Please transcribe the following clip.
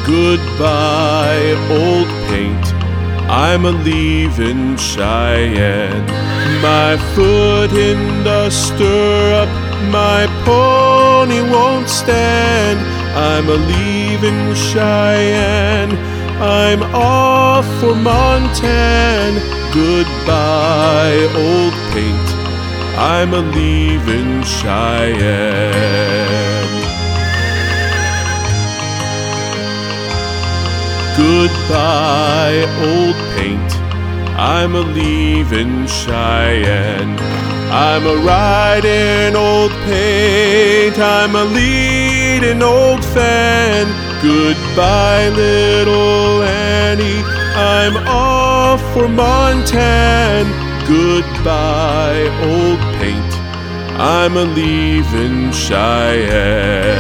Goodbye, old paint, I'm a-leavin' Cheyenne. My foot in the stirrup, my pony won't stand. I'm a-leavin' Cheyenne, I'm off for Montan. Goodbye, old paint, I'm a-leavin' Cheyenne. Goodbye, old paint, I'm a-leavin' Cheyenne. I'm a-ridin' old paint, I'm a-leadin' old Fan. Goodbye, little Annie, I'm off for Montan. Goodbye, old paint, I'm a-leavin' Cheyenne.